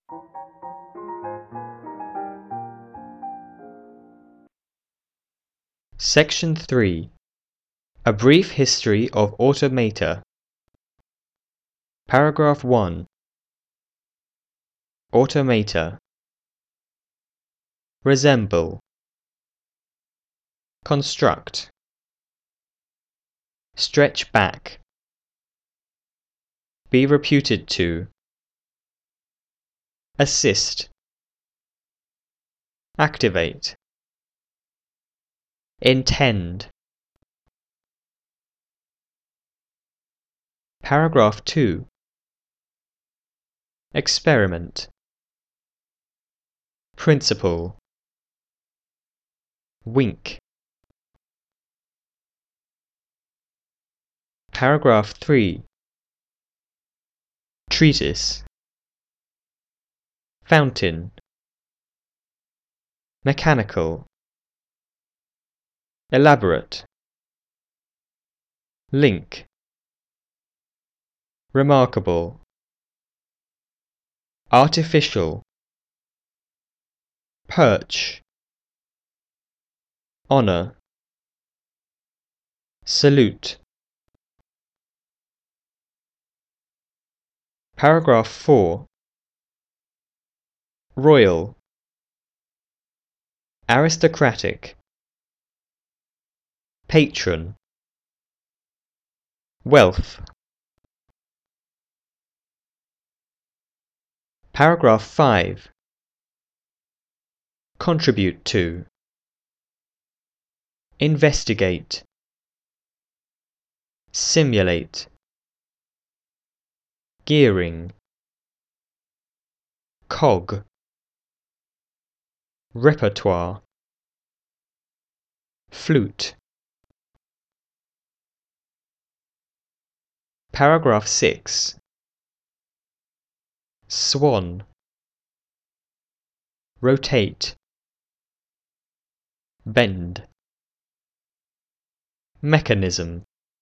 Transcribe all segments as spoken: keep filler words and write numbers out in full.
Section three. A brief history of automata. Paragraph one. Automata. Resemble. Construct. Stretch back. Be reputed to. Assist. Activate. Intend. Paragraph two. Experiment. Principle. Wink. Paragraph three. Treatise. Fountain. Mechanical. Elaborate. Link. Remarkable. Artificial. Perch. Honor. Salute. Paragraph four. Royal. Aristocratic. Patron. Wealth. Paragraph five. Contribute to. Investigate. Simulate. Gearing. Cog. Repertoire. Flute. Paragraph six. Swan. Rotate. Bend. Mechanism.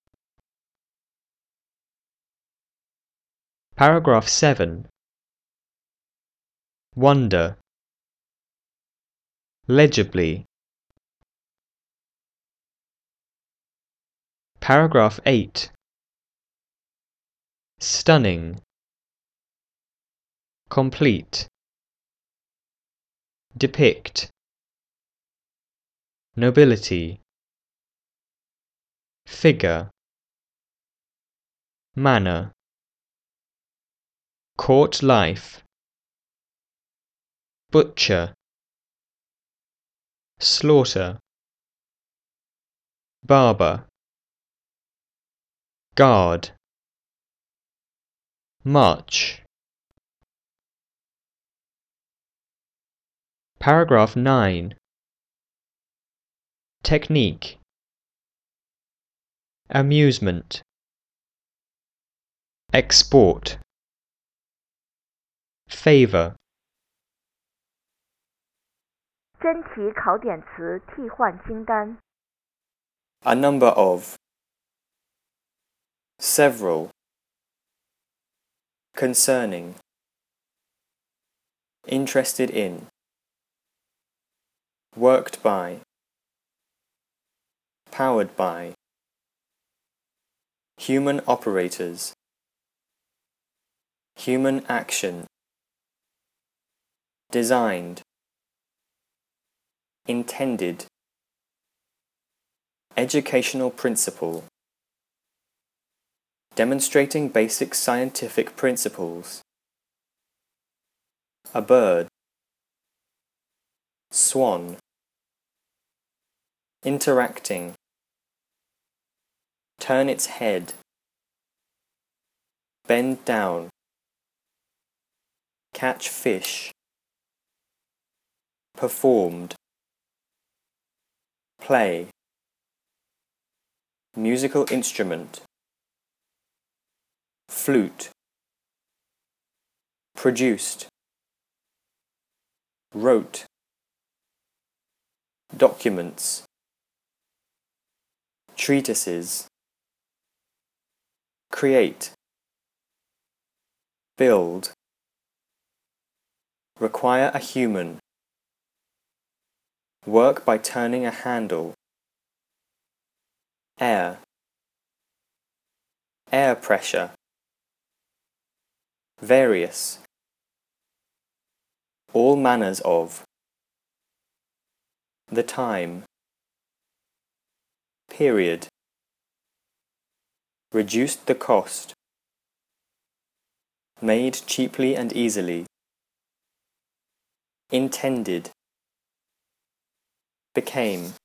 Paragraph seven. Wonder. Legibly. Paragraph eight. Stunning. Complete. Depict. Nobility. Figure. Manner. Court life. Butcher. Slaughter. Barber. Guard. March. Paragraph nine. Technique. Amusement. Export. Favor. 真题考点词替换清单 A number of. Several. Concerning. Interested in. Worked by. Powered by. Human operators. Human action. Designed. Intended. Educational principle. Demonstrating basic scientific principles. A bird. Swan. Interacting. Turn its head. Bend down. Catch fish. Performed. Play. Musical instrument. Flute. Produced. Wrote. Documents. Treatises. Create. Build. require a human, work by turning a handle, air, air pressure, various, all manners of, the time, period, reduced the cost, made cheaply and easily, intended, became,